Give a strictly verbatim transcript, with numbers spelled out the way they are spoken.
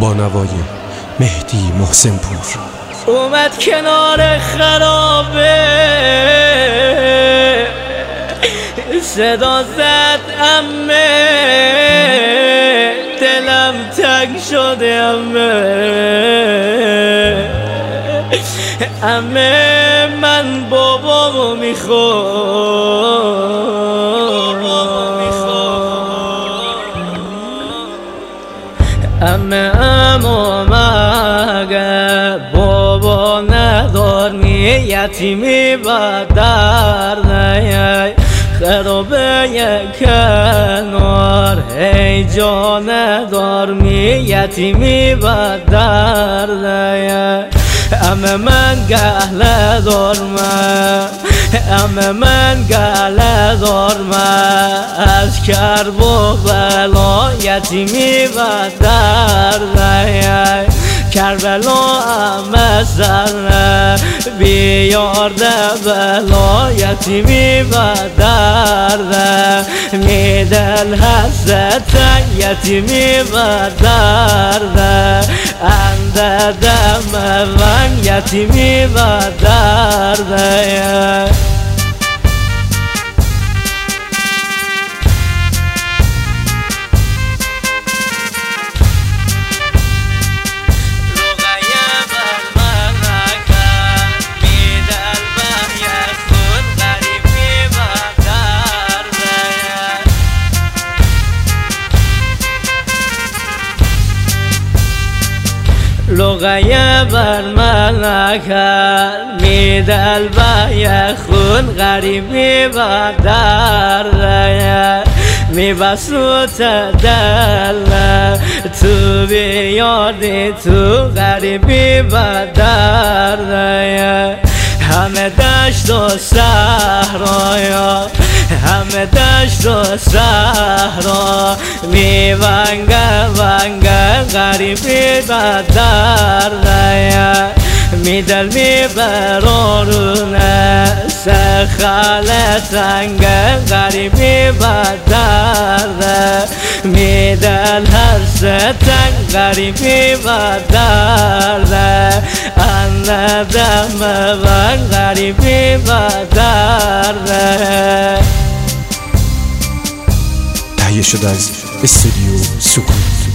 با نوای مهدی محسن پور. اومد کنار خرابه صدا زد عمه، دلم تنگ شده عمه. عمه من بابامو میخوام، عمه اما مگه بابا نداری یتیمی با درد خرابه کنار ای جان دارمی یتیمی با درد. عمه من گله دارم، عمه من گله دارم از کرب و بلا یتیمی و درد. کربلا عمه سر بیارده بلا یتیمی و درد. میدل حسد یتیمی و درد. انده دم من یتیمی و درد. لغیه بر ملکت میدل با یخون غریبی و درد. میبسوت دل تو بیادی تو غریبی و درد. همه دشت و صحرا، همه دشت و صحرا می ونگه ونگه غریبی و درد. می دل می برارونه سخال تنگه غریبی و درد. می دل هر ستنگ غریبی و درد. انه دم و غریبی و درد. تهیه شده از استودیو سکوت.